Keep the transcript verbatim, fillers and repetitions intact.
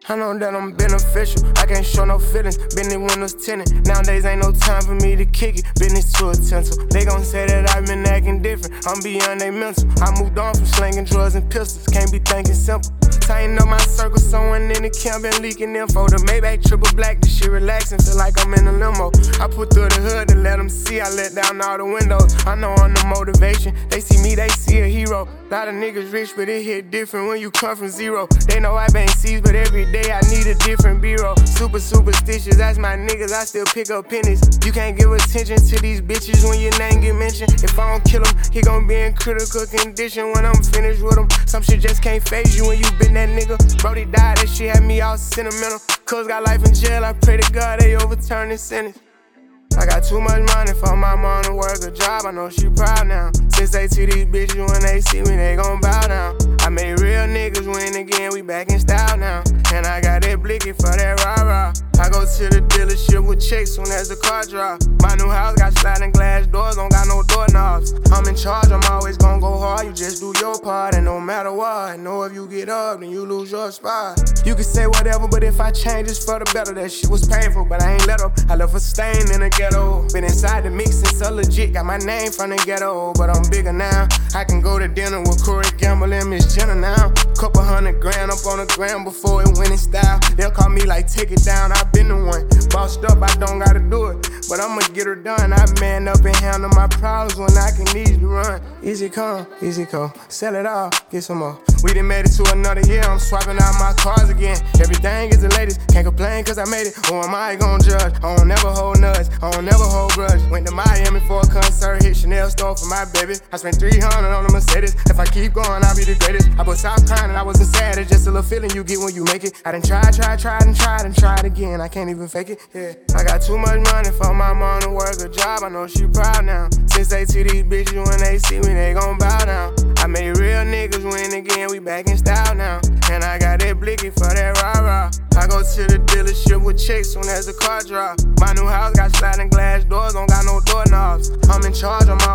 I know that I'm beneficial, I can't show no feelings. Been the windows tinted, nowadays ain't no time for me to kick it. Business to a tinsel, they gon' say that I've been acting different. I'm beyond they mental, I moved on from slinging drugs and pistols. Can't be thinking simple. Tighten up my circle, someone in the camp been leaking info. The Maybach triple black, this shit relaxing, feel like I'm in a limo. I put through the hood to let them see, I let down all the windows. I know I'm the motivation, they see me, they see a hero. Lot of niggas rich, but it hit different when you come from zero. They know I bang C's, but every day I need a different B-roll. Super superstitious, that's my niggas, I still pick up pennies. You can't give attention to these bitches when your name get mentioned. If I don't kill him, he gon' be in critical condition when I'm finished with him. Some shit just can't phase you when you been that nigga. Brody died, that shit had me all sentimental. Cuz got life in jail, I pray to God they overturn this sentence. I got too much money for my mom to work a job, I know she proud now. Since they see these bitches when they see me, they gon' bow down. I made real niggas win again, we back in style now. And I got that blicky for that rah-rah. I go to the dealership with checks soon as the car drop. My new house got sliding glass doors, don't got no doorknobs. I'm in charge, I'm always gon' go hard, you just do your part. And no matter what, I know if you get up, then you lose your spot. You can say whatever, but if I change, it's for the better. That shit was painful, but I ain't let up. I left a stain in the ghetto. Been inside the mix since so legit, got my name from the ghetto. But I'm bigger now, I can go to dinner with Corey Gamble and Miss Jenna now. Couple hundred grand up on the gram before it went in style. They'll call me like, take it down, I been the one. Bossed up, I don't gotta do it, but I'ma get her done. I man up and handle my problems when I can easily run. Easy come, easy go, sell it all, get some more. We done made it to another year, I'm swapping out my cars again. Everything is the latest, can't complain cause I made it. Who am I gon' judge? I don't never hold nuts, I don't never hold grudge. Went to Miami for a concert, hit Chanel store for my baby. I spent three hundred on a Mercedes, if I keep going I'll be the greatest. I bust out crying and I wasn't sad, it's just a little feeling you get when you make it. I done tried, tried, tried and tried and tried again, I can't even fake it, yeah. I got too much money for my mom to work a job, I know she proud now. Since they see these bitches when they see me, they gon' bow down. I made real niggas win again, we back in style now. And I got that blicky for that rah-rah. I go to the dealership with checks soon as the car drop. My new house got sliding glass doors, don't got no doorknobs. I'm in charge, I'm